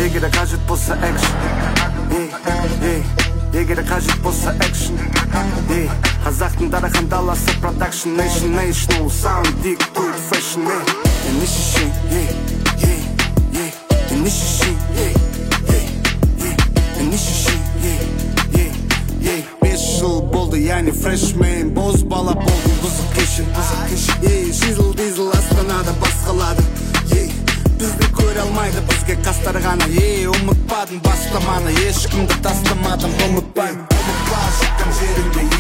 егер қажет болса экшн, егер қажет болса экшн. Қазақтың дарахан даласы продакшн, national sound, dig to it fashion. Initiation, initiation, initiation. 5 жыл болды, яғни freshman, боз бала болдым, бұзық кешін. Шизл дизл астанада басқалады, бізді көре алмайды, бізге қастар ғана. Ұмытпадым бастаманы, ешкімді тастамадым, ұмытпаймын. Ұмытпа шыққан жеріңде,